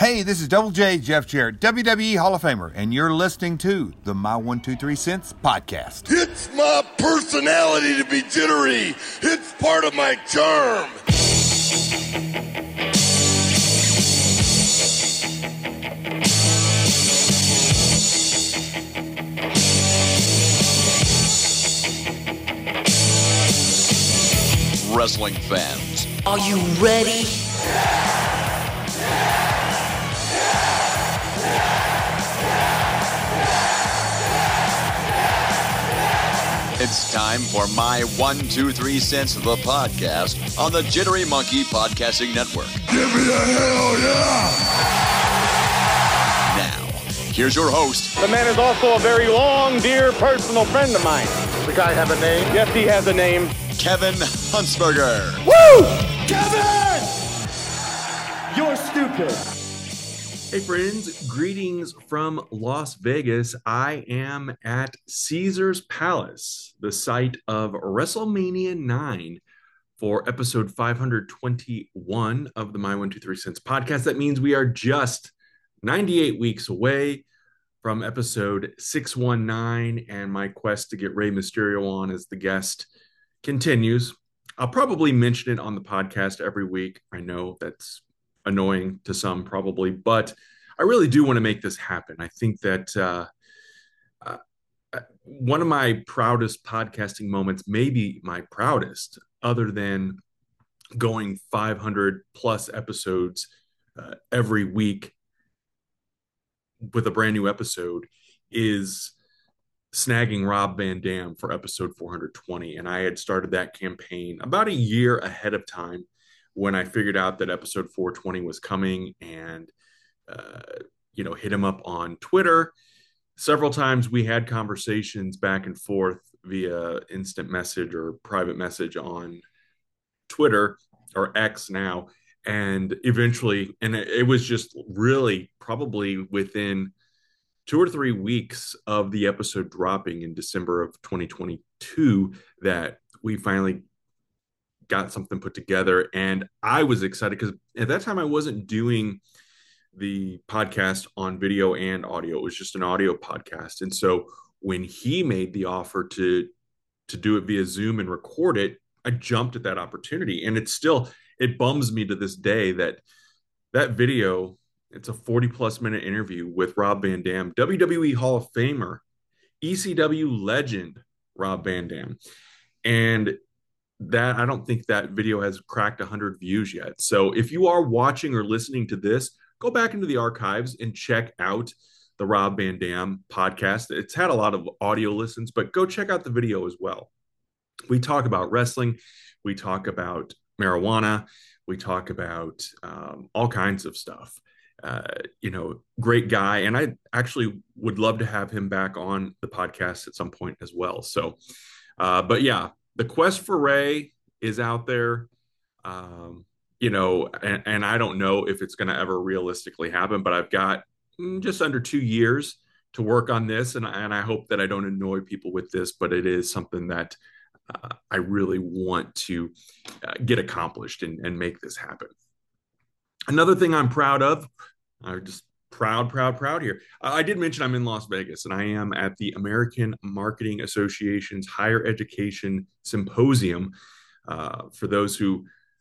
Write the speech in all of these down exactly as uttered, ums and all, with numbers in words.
Hey, this is Double J, Jeff Jarrett, W W E Hall of Famer, and you're listening to the My one two three Cents podcast. It's my personality to be jittery. It's part of my charm. Wrestling fans, are you ready? It's time for My one two three Cents, the podcast on the Jittery Monkey Podcasting Network. Give me a hell yeah! Now, here's your host. The man is also a very long, dear personal friend of mine. The guy have a name? Yes, he has a name. Kevin Huntsberger. Woo! Kevin! You're stupid. Hey friends, greetings from Las Vegas. I am at Caesars Palace, the site of WrestleMania nine for episode five hundred twenty-one of the My one two three Cents podcast. That means we are just ninety-eight weeks away from episode six one nine, and my quest to get Rey Mysterio on as the guest continues. I'll probably mention it on the podcast every week. I know that's annoying to some probably, but I really do want to make this happen. I think that uh, uh, one of my proudest podcasting moments, maybe my proudest, other than going five hundred plus episodes uh, every week with a brand new episode, is snagging Rob Van Dam for episode four hundred twenty. And I had started that campaign about a year ahead of time when I figured out that episode four twenty was coming, and, uh, you know, hit him up on Twitter. Several times we had conversations back and forth via instant message or private message on Twitter, or X now. And eventually, and it was just really probably within two or three weeks of the episode dropping in December of twenty twenty-two that we finally got something put together. And I was excited because at that time I wasn't doing the podcast on video and audio. It was just an audio podcast. And so when he made the offer to to do it via Zoom and record it, I jumped at that opportunity. And it's still, it bums me to this day that that video, it's a forty plus minute interview with Rob Van Dam, W W E Hall of Famer, E C W legend Rob Van Dam. And that, I don't think that video has cracked one hundred views yet. So if you are watching or listening to this, go back into the archives and check out the Rob Van Dam podcast. It's had a lot of audio listens, but go check out the video as well. We talk about wrestling. We talk about marijuana. We talk about um, all kinds of stuff. Uh, you know, great guy. And I actually would love to have him back on the podcast at some point as well. So, uh, but yeah, the quest for Rey is out there, um, you know, and, and I don't know if it's going to ever realistically happen, but I've got just under two years to work on this. And, and I hope that I don't annoy people with this, but it is something that uh, I really want to uh, get accomplished and, and make this happen. Another thing I'm proud of, I'm just proud, proud, proud here. I did mention I'm in Las Vegas, and I am at the American Marketing Association's Higher Education Symposium. Uh, for those who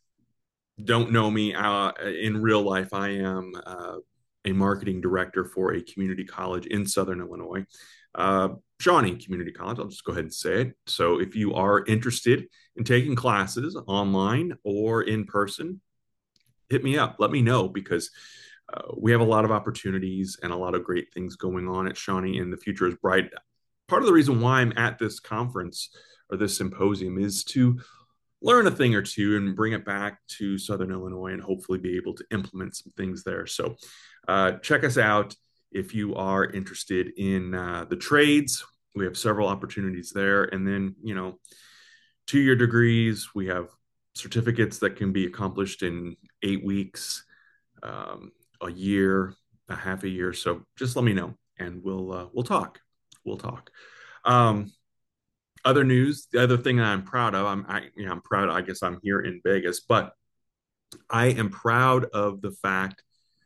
don't know me uh, in real life, I am uh, a marketing director for a community college in Southern Illinois, uh, Shawnee Community College. I'll just go ahead and say it. So if you are interested in taking classes online or in person, hit me up. Let me know, because uh, we have a lot of opportunities and a lot of great things going on at Shawnee, and the future is bright. Part of the reason why I'm at this conference or this symposium is to learn a thing or two and bring it back to Southern Illinois and hopefully be able to implement some things there. So uh, check us out if you are interested in uh, the trades. We have several opportunities there. And then, you know, two-year degrees, we have certificates that can be accomplished in eight weeks, um, a year, a half a year. So just let me know, and we'll uh, we'll talk. We'll talk. Um, other news, the other thing that I'm proud of, I'm I, you know, I'm proud. I guess I'm here in Vegas, but I am proud of the fact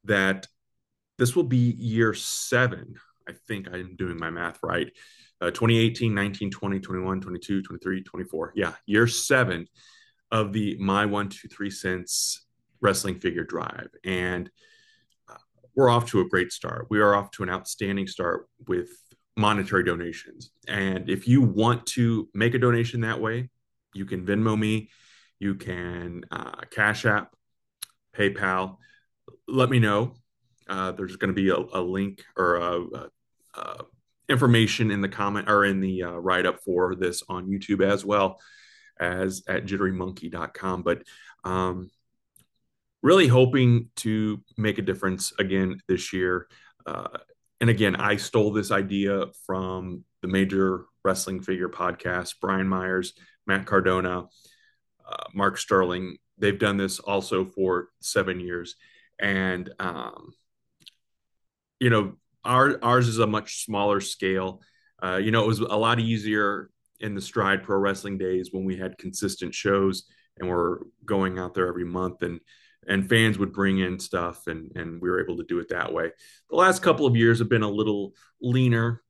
that this will be year seven. I think I'm doing my math right. Uh, twenty eighteen, nineteen, twenty, twenty-one, twenty-two, twenty-three, twenty-four. Yeah, year seven of the My One Two Three Cents Wrestling Figure Drive, and uh, we're off to a great start. We are off to an outstanding start with monetary donations. And if you want to make a donation that way, you can Venmo me, you can uh, Cash App, PayPal. Let me know. Uh, there's going to be a, a link or a, a, a information in the comment or in the uh, write up for this on YouTube, as well as at jittery monkey dot com. But um, really hoping to make a difference again this year. Uh, and again, I stole this idea from the Major Wrestling Figure podcast, Brian Myers, Matt Cardona, uh, Mark Sterling. They've done this also for seven years. And, um, you know, our, ours is a much smaller scale. Uh, you know, it was a lot easier in the Stride Pro Wrestling days when we had consistent shows and we're going out there every month, and and fans would bring in stuff, and, and we were able to do it that way. The last couple of years have been a little leaner,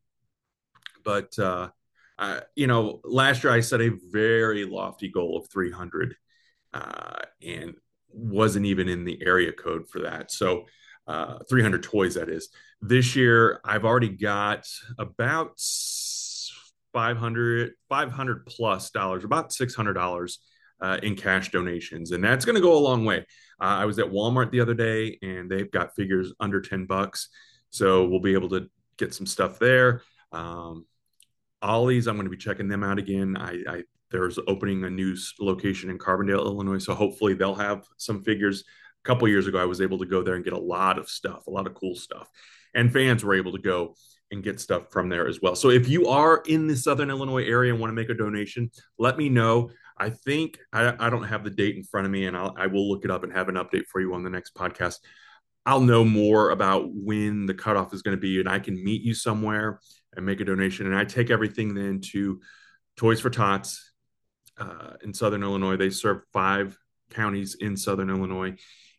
but, uh, uh, you know, last year I set a very lofty goal of three hundred uh, and wasn't even in the area code for that. So uh, three hundred toys, that is. This year, I've already got about five hundred, five hundred plus dollars, about six hundred dollars uh, in cash donations. And that's going to go a long way. Uh, I was at Walmart the other day and they've got figures under ten bucks. So we'll be able to get some stuff there. Um, Ollie's, I'm going to be checking them out again. I, I there's opening a new location in Carbondale, Illinois. So hopefully they'll have some figures. A couple years ago, I was able to go there and get a lot of stuff, a lot of cool stuff. And fans were able to go and get stuff from there as well. So if you are in the Southern Illinois area and want to make a donation, let me know. I think I, I don't have the date in front of me, and I'll, I will look it up and have an update for you on the next podcast. I'll know more about when the cutoff is going to be, and I can meet you somewhere and make a donation. And I take everything then to Toys for Tots uh, in Southern Illinois. They serve five counties in Southern Illinois.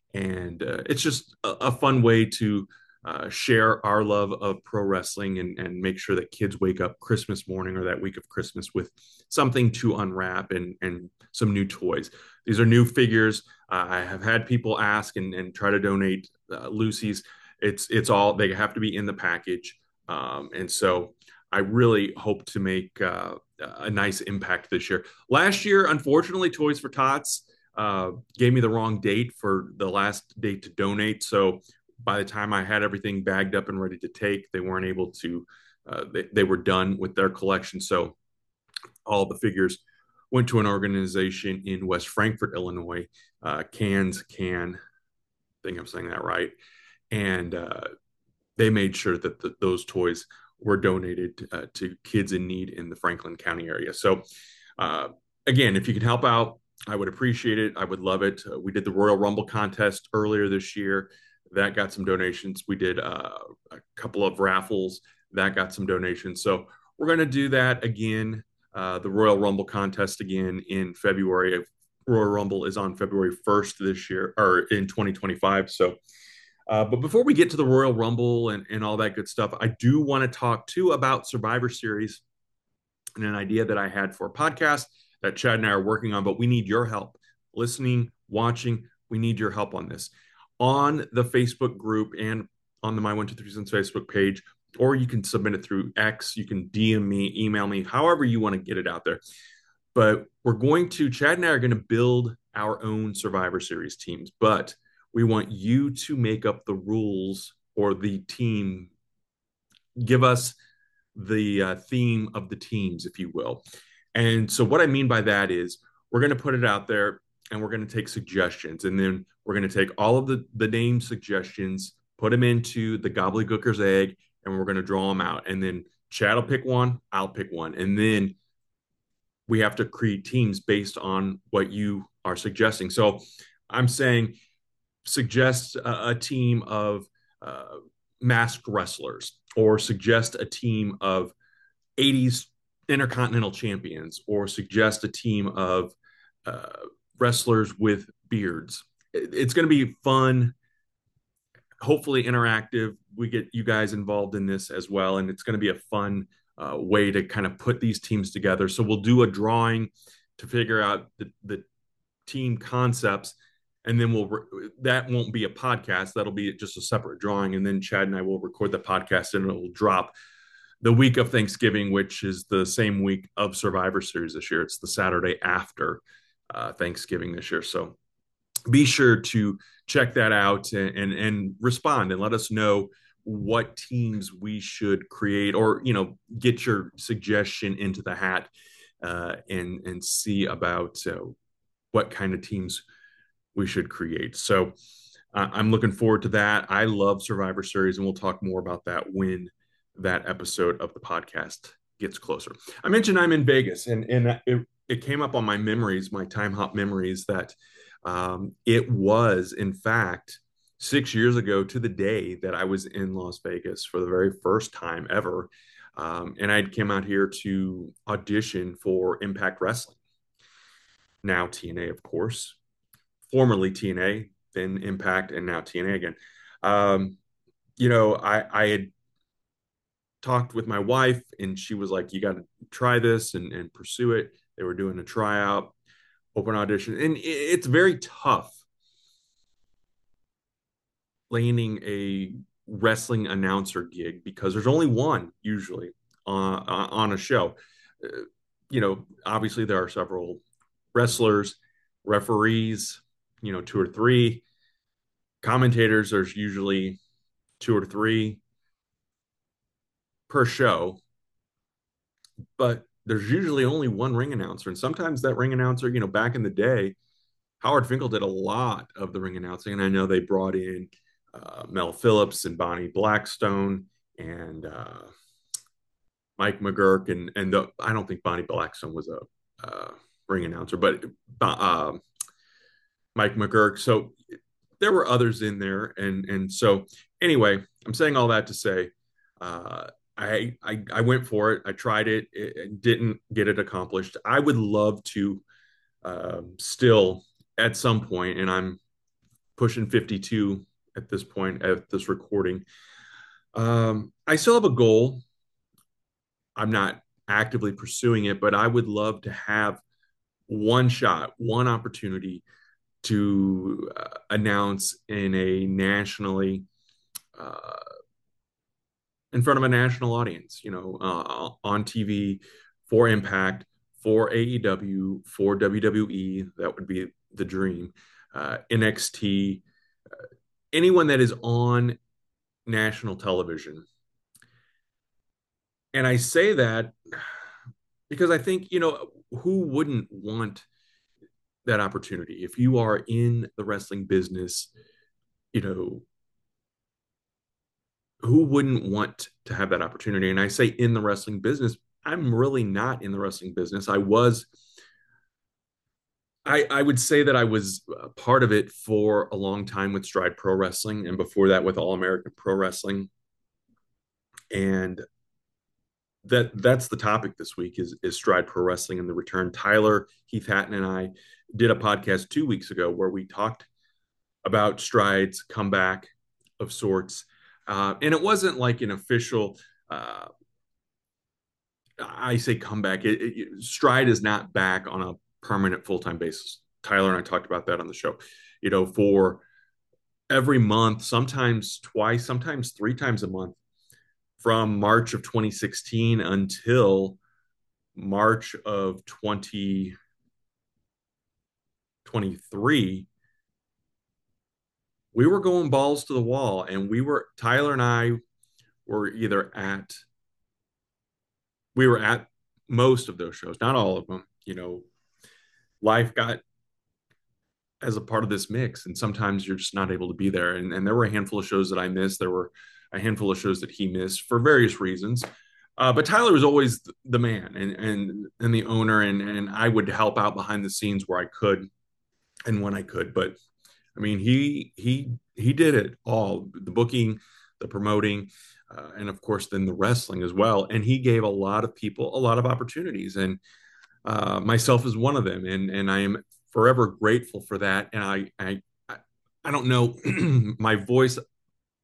And uh, it's just a, a fun way to uh, share our love of pro wrestling and, and make sure that kids wake up Christmas morning or that week of Christmas with something to unwrap and, and some new toys. These are new figures. Uh, I have had people ask and, and try to donate uh, Lucy's. It's, it's all, they have to be in the package. Um, and so I really hope to make uh, a nice impact this year. Last year, unfortunately, Toys for Tots uh, gave me the wrong date for the last date to donate. So by the time I had everything bagged up and ready to take, they weren't able to, uh, they, they were done with their collection. So all the figures went to an organization in West Frankfort, Illinois, uh, Cans Can, I think I'm saying that right. And uh, they made sure that the, those toys were donated uh, to kids in need in the Franklin County area. So uh, again, if you can help out, I would appreciate it. I would love it. Uh, we did the Royal Rumble contest earlier this year. That got some donations. We did uh, a couple of raffles. That got some donations. So we're going to do that again, uh, the Royal Rumble contest again in February. Royal Rumble is on February first this year, or in twenty twenty-five. So, uh, but before we get to the Royal Rumble and, and all that good stuff, I do want to talk too about Survivor Series and an idea that I had for a podcast that Chad and I are working on, but we need your help listening, watching. We need your help on this. On the Facebook group and on the My One Two Three Cents Facebook page, or you can submit it through X. You can D M me, email me, however you want to get it out there. But we're going to, Chad and I are going to build our own Survivor Series teams, but we want you to make up the rules or the team. Give us the uh, theme of the teams, if you will. And so what I mean by that is we're going to put it out there and we're going to take suggestions. And then we're going to take all of the, the name suggestions, put them into the gobbledygooker's egg, and we're going to draw them out. And then Chad will pick one, I'll pick one. And then we have to create teams based on what you are suggesting. So I'm saying suggest a, a team of uh, masked wrestlers, or suggest a team of eighties Intercontinental champions, or suggest a team of uh, wrestlers with beards. It's going to be fun. hopefully interactive. We get you guys involved in this as well, and it's going to be a fun uh, way to kind of put these teams together. So we'll do a drawing to figure out the, the team concepts, and then we'll re- that won't be a podcast. That'll be just a separate drawing, and then Chad and I will record the podcast, and it will drop the week of Thanksgiving, which is the same week of Survivor Series this year. It's the Saturday after uh, Thanksgiving this year. So be sure to check that out and, and and respond and let us know what teams we should create, or you know, get your suggestion into the hat uh, and and see about uh, what kind of teams we should create. So uh, I'm looking forward to that. I love Survivor Series, and we'll talk more about that when that episode of the podcast gets closer. I mentioned I'm in Vegas, and and it, it came up on my memories, my time hop memories, that um, it was in fact six years ago to the day that I was in Las Vegas for the very first time ever. Um, and I came out here to audition for Impact Wrestling. Now T N A, of course, formerly T N A, then Impact, and now T N A again. Um, you know, I, I had talked with my wife, and she was like, you got to try this and, and pursue it. They were doing a tryout, open audition. And it, it's very tough landing a wrestling announcer gig because there's only one usually uh, on a show. Uh, you know, obviously there are several wrestlers, referees, you know, two or three. Commentators, there's usually two or three per show, but there's usually only one ring announcer. And sometimes that ring announcer, you know, back in the day, Howard Finkel did a lot of the ring announcing. And I know they brought in uh, Mel Phillips and Bonnie Blackstone and uh, Mike McGurk. And, and the, I don't think Bonnie Blackstone was a uh, ring announcer, but uh, Mike McGurk. So there were others in there. And, and so anyway, I'm saying all that to say, uh, I, I, I went for it. I tried it. It, it didn't get it accomplished. I would love to um, still at some point, and I'm pushing fifty-two at this point at this recording. Um, I still have a goal. I'm not actively pursuing it, but I would love to have one shot, one opportunity to uh, announce in a nationally uh, in front of a national audience, you know, uh, on T V for Impact, for A E W, for W W E. That would be the dream. Uh, N X T, uh, anyone that is on national television. And I say that because I think, you know, who wouldn't want that opportunity? If you are in the wrestling business, you know, who wouldn't want to have that opportunity? And I say in the wrestling business, I'm really not in the wrestling business. I was, I, I would say that I was a part of it for a long time with Stride Pro Wrestling, and before that with All American Pro Wrestling. And that that's the topic this week is, is Stride Pro Wrestling and the return. Tyler, Heath Hatton, and I did a podcast two weeks ago where we talked about Stride's comeback of sorts. Uh, and it wasn't like an official, uh, I say comeback. It, it, Stride is not back on a permanent full-time basis. Tyler and I talked about that on the show. You know, for every month, sometimes twice, sometimes three times a month, from March of twenty sixteen until March of twenty twenty-three, we were going balls to the wall, and we were, Tyler and I were either at, we were at most of those shows, not all of them. You know, life got as a part of this mix, and sometimes you're just not able to be there. And, and there were a handful of shows that I missed. There were a handful of shows that he missed for various reasons. Uh, but Tyler was always the man and, and, and the owner, and, and I would help out behind the scenes where I could and when I could. But I mean, he he he did it all, the booking, the promoting, uh, and of course then the wrestling as well. And he gave a lot of people a lot of opportunities, and uh, myself is one of them. And and I am forever grateful for that. And I I I don't know, my voice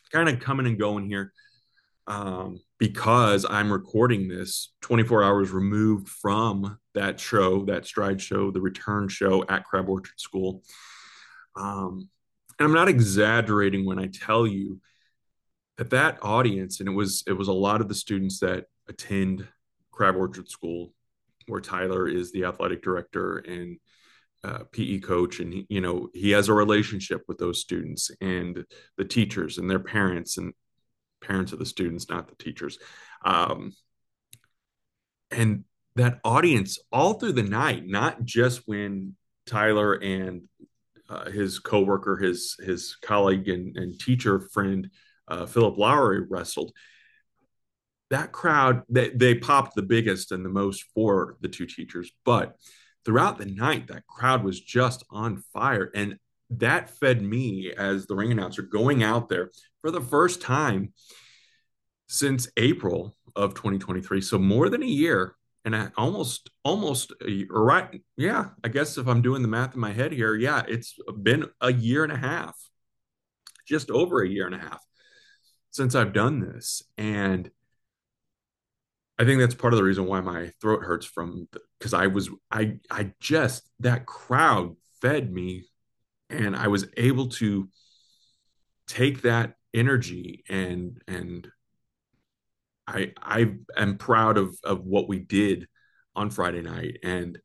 kind of coming and going here um, because I'm recording this twenty-four hours removed from that show, that Stride show, the return show at Crab Orchard School. Um, and I'm not exaggerating when I tell you that that audience, and it was it was a lot of the students that attend Crab Orchard School, where Tyler is the athletic director and uh, P E coach, and he, you know, he has a relationship with those students and the teachers and their parents and parents of the students, not the teachers. Um, and that audience all through the night, not just when Tyler and uh, his coworker, his his colleague and, and teacher friend uh, Philip Lowry wrestled. That crowd, they, they popped the biggest and the most for the two teachers, but throughout the night, that crowd was just on fire. And that fed me as the ring announcer going out there for the first time since April of twenty twenty-three. So more than a year, and I almost, almost, a, or right. Yeah, I guess if I'm doing the math in my head here, yeah, it's been a year and a half, just over a year and a half since I've done this. And I think that's part of the reason why my throat hurts from, because I was, I, I just, that crowd fed me, and I was able to take that energy and, and I, I am proud of, of what we did on Friday night. And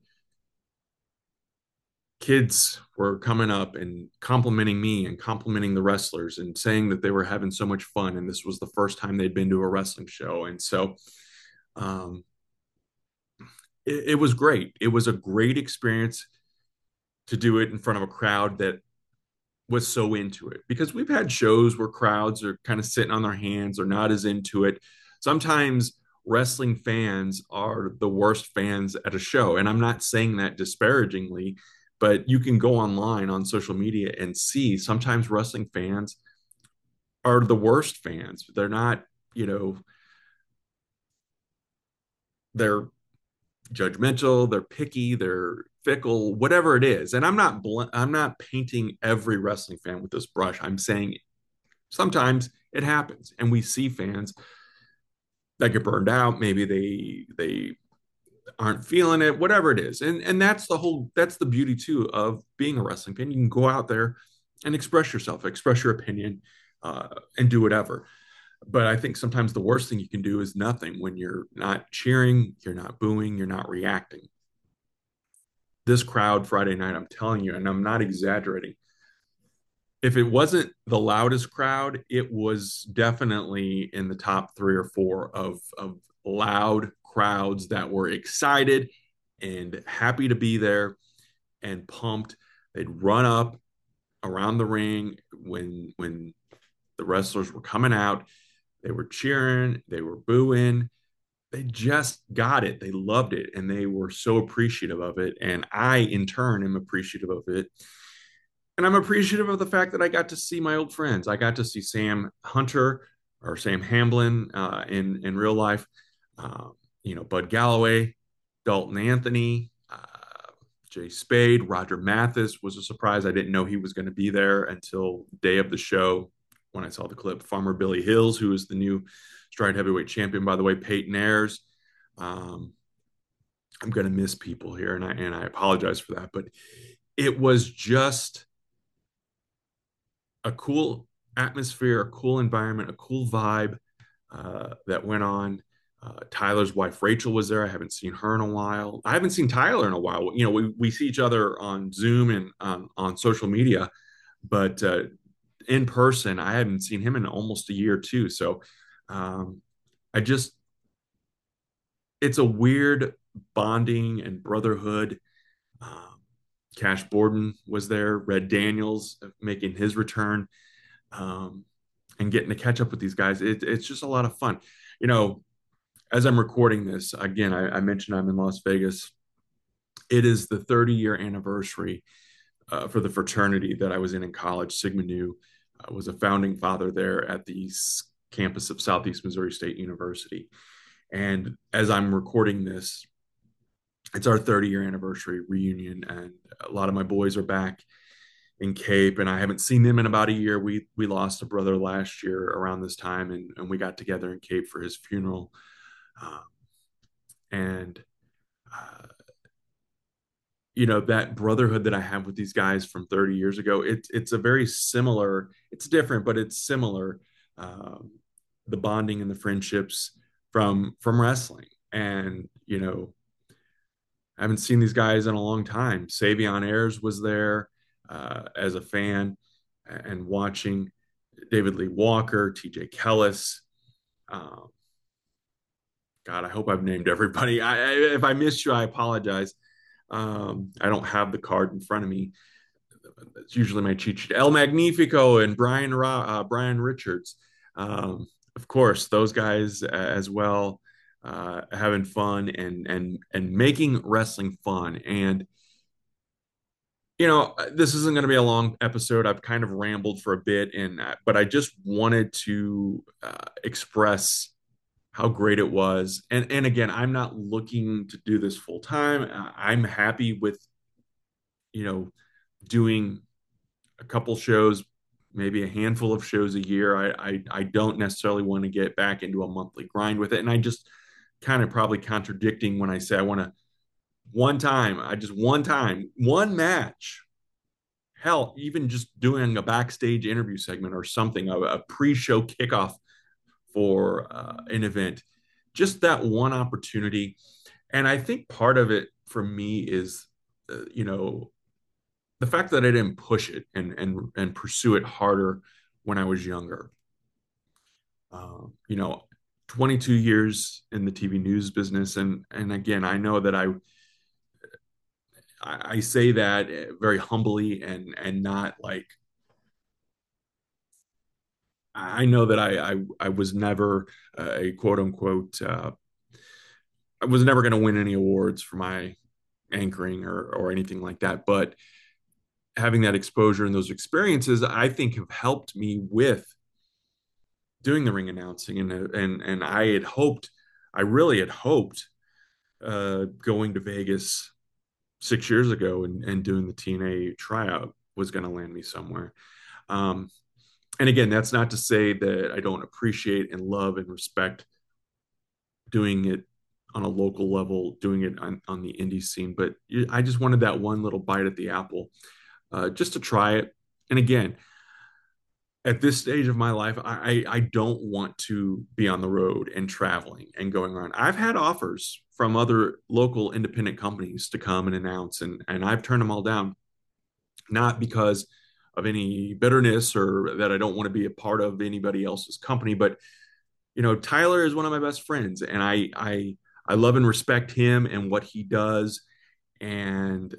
kids were coming up and complimenting me and complimenting the wrestlers and saying that they were having so much fun. And this was the first time they'd been to a wrestling show. And so, um, it, it was great. It was a great experience to do it in front of a crowd that was so into it, because we've had shows where crowds are kind of sitting on their hands or not as into it. Sometimes wrestling fans are the worst fans at a show. And I'm not saying that disparagingly, but you can go online on social media and see sometimes wrestling fans are the worst fans. They're not, you know, they're judgmental, they're picky, they're fickle, whatever it is. And I'm not bl- I'm not painting every wrestling fan with this brush. I'm saying sometimes it happens, and we see fans that get burned out. Maybe they they aren't feeling it, whatever it is. And and that's the whole that's the beauty too of being a wrestling fan. You can go out there and express yourself, express your opinion, uh, and do whatever. But I think sometimes the worst thing you can do is nothing, when you're not cheering, you're not booing, you're not reacting. This crowd Friday night, I'm telling you, and I'm not exaggerating, if it wasn't the loudest crowd, it was definitely in the top three or four of, of loud crowds that were excited and happy to be there and pumped. They'd run up around the ring when when the wrestlers were coming out. They were cheering, they were booing. They just got it. They loved it, and they were so appreciative of it. And I, in turn, am appreciative of it. And I'm appreciative of the fact that I got to see my old friends. I got to see Sam Hunter, or Sam Hamblin, uh, in in real life. Uh, you know, Bud Galloway, Dalton Anthony, uh, Jay Spade, Roger Mathis was a surprise. I didn't know he was going to be there until the day of the show when I saw the clip. Farmer Billy Hills, who is the new Stride heavyweight champion, by the way. Peyton Ayers. Um, I'm going to miss people here, and I and I apologize for that. But it was just a cool atmosphere, a cool environment, a cool vibe uh, that went on. Uh, Tyler's wife, Rachel, was there. I haven't seen her in a while. I haven't seen Tyler in a while. You know, we, we see each other on Zoom and um, on social media, but uh, in person, I haven't seen him in almost a year too. So um, I just, it's a weird bonding and brotherhood. Um, Cash Borden was there, Red Daniels making his return, um, and getting to catch up with these guys. It, it's just a lot of fun. You know, as I'm recording this, again, I, I mentioned I'm in Las Vegas. It is the thirty year anniversary uh, for the fraternity that I was in in college. Sigma Nu uh, was a founding father there at the campus of Southeast Missouri State University. And as I'm recording this, it's our thirty year anniversary reunion, and a lot of my boys are back in Cape, and I haven't seen them in about a year. We we lost a brother last year around this time, and, and we got together in Cape for his funeral. Um, and uh, you know, that brotherhood that I have with these guys from thirty years ago, it's it's a very similar, it's different, but it's similar. Um, the bonding and the friendships from from wrestling. And, you know, I haven't seen these guys in a long time. Savion Ayers was there uh, as a fan and watching. David Lee Walker, T J Kellis. Um, God, I hope I've named everybody. I, I, if I missed you, I apologize. Um, I don't have the card in front of me. It's usually my cheat sheet. El Magnifico and Brian uh, Brian Richards. Um, of course, those guys as well, uh, having fun and and and making wrestling fun. And you know, this isn't going to be a long episode. I've kind of rambled for a bit, and but I just wanted to uh, express how great it was. And and again, I'm not looking to do this full time. I'm happy with, you know, doing a couple shows, maybe a handful of shows a year. I I, I don't necessarily want to get back into a monthly grind with it. And I just kind of probably contradicting when I say I want to one time, I just one time, one match. Hell, even just doing a backstage interview segment or something, a, a pre-show kickoff for uh, an event, just that one opportunity. And I think part of it for me is, uh, you know, the fact that I didn't push it and and and pursue it harder when I was younger. Uh, you know, twenty-two years in the T V news business, and and again, I know that I I say that very humbly and and not like. I know that I I, I was never a quote unquote. Uh, I was never going to win any awards for my anchoring or or anything like that, but having that exposure and those experiences, I think, have helped me with doing the ring announcing. And and and I had hoped, I really had hoped, uh, going to Vegas six years ago and, and doing the T N A tryout was going to land me somewhere. Um, and again, that's not to say that I don't appreciate and love and respect doing it on a local level, doing it on, on the indie scene, but I just wanted that one little bite at the apple. Uh, just to try it. And again, at this stage of my life, I, I don't want to be on the road and traveling and going around. I've had offers from other local independent companies to come and announce, and, and I've turned them all down, not because of any bitterness or that I don't want to be a part of anybody else's company, but you know, Tyler is one of my best friends, and I I I love and respect him and what he does. And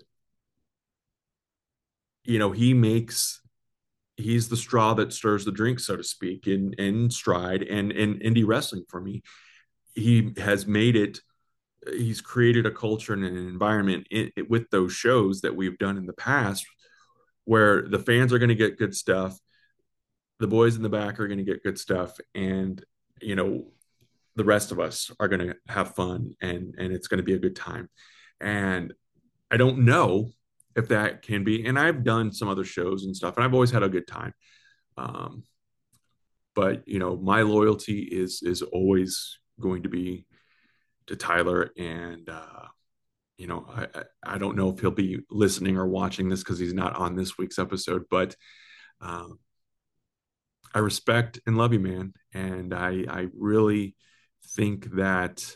you know, he makes, he's the straw that stirs the drink, so to speak, in, in Stride and in indie wrestling for me. He has made it, he's created a culture and an environment in, it, with those shows that we've done in the past where the fans are going to get good stuff. The boys in the back are going to get good stuff. And, you know, the rest of us are going to have fun, and, and it's going to be a good time. And I don't know if that can be, and I've done some other shows and stuff, and I've always had a good time. Um, but you know, my loyalty is is always going to be to Tyler, and uh, you know, I, I I don't know if he'll be listening or watching this because he's not on this week's episode, but um, I respect and love you, man, and I I really think that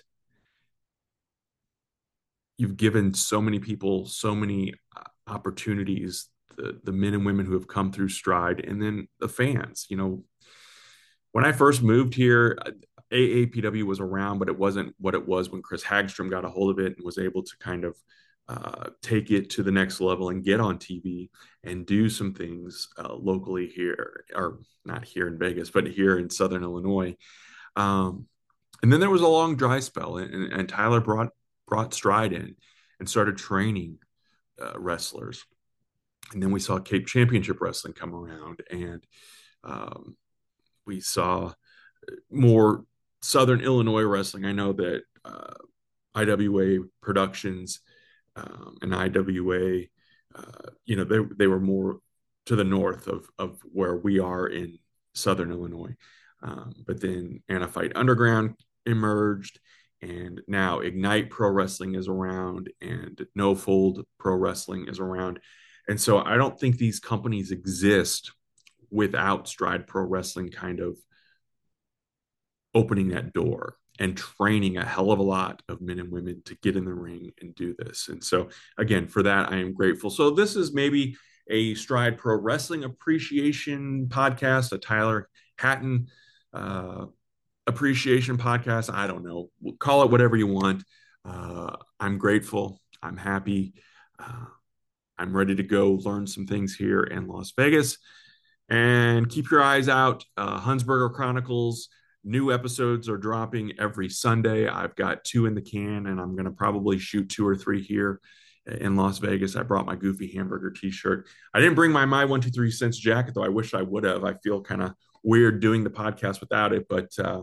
you've given so many people so many opportunities, the, the men and women who have come through Stride, and then the fans. You know, when I first moved here, A A P W was around, but it wasn't what it was when Chris Hagstrom got a hold of it and was able to kind of uh, take it to the next level and get on T V and do some things uh, locally here, or not here in Vegas, but here in Southern Illinois. Um, and then there was a long dry spell, and, and Tyler brought brought Stride in and started training uh, wrestlers. And then we saw Cape Championship Wrestling come around, and um, we saw more Southern Illinois wrestling. I know that uh, I W A Productions um, and I W A, uh, you know, they, they were more to the north of, of where we are in Southern Illinois. Um, but then Anna Fight Underground emerged, and now Ignite Pro Wrestling is around, and No Fold Pro Wrestling is around. And so I don't think these companies exist without Stride Pro Wrestling kind of opening that door and training a hell of a lot of men and women to get in the ring and do this. And so, again, for that, I am grateful. So this is maybe a Stride Pro Wrestling appreciation podcast, a Tyler Hatton uh, appreciation podcast. I don't know. Call it whatever you want. Uh, I'm grateful. I'm happy. Uh, I'm ready to go learn some things here in Las Vegas. And keep your eyes out. Uh, Hunsberger Chronicles. New episodes are dropping every Sunday. I've got two in the can, and I'm going to probably shoot two or three here in Las Vegas. I brought my Goofy Hamburger t-shirt. I didn't bring my My one two three Cents jacket, though. I wish I would have. I feel kind of weird doing the podcast without it, but uh,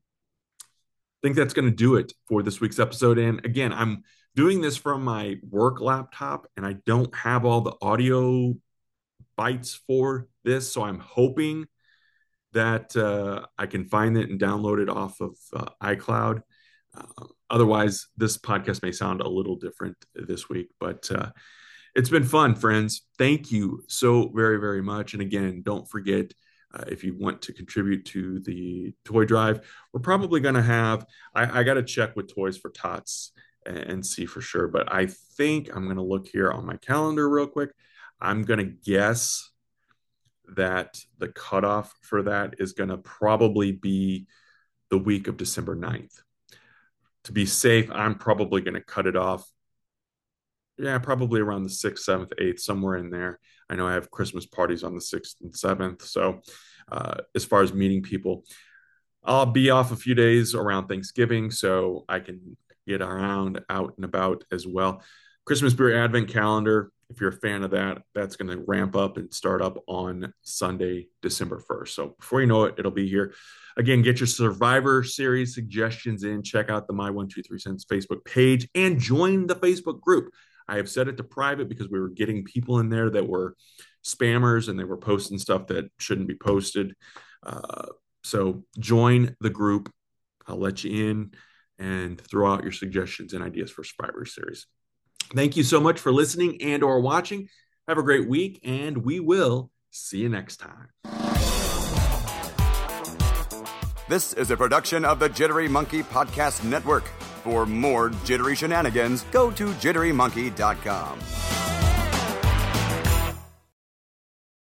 I think that's going to do it for this week's episode. And again, I'm doing this from my work laptop, and I don't have all the audio bites for this, so I'm hoping that uh, I can find it and download it off of uh, iCloud. Uh, otherwise, this podcast may sound a little different this week, but uh, it's been fun, friends. Thank you so very, very much. And again, don't forget, uh, if you want to contribute to the toy drive, we're probably going to have, I, I got to check with Toys for Tots and, and see for sure, but I think I'm going to look here on my calendar real quick. I'm going to guess that the cutoff for that is going to probably be the week of December ninth. To be safe, I'm probably going to cut it off. Yeah, probably around the sixth, seventh, eighth, somewhere in there. I know I have Christmas parties on the sixth and seventh. So uh, as far as meeting people, I'll be off a few days around Thanksgiving, so I can get around out and about as well. Christmas Beer Advent Calendar, if you're a fan of that, that's going to ramp up and start up on Sunday, December first. So before you know it, it'll be here. Again, get your Survivor Series suggestions in. Check out the My one two three Cents Facebook page and join the Facebook group. I have set it to private because we were getting people in there that were spammers and they were posting stuff that shouldn't be posted. Uh, so join the group. I'll let you in and throw out your suggestions and ideas for Survivor Series. Thank you so much for listening and or watching. Have a great week, and we will see you next time. This is a production of the Jittery Monkey Podcast Network. For more jittery shenanigans, go to jittery monkey dot com.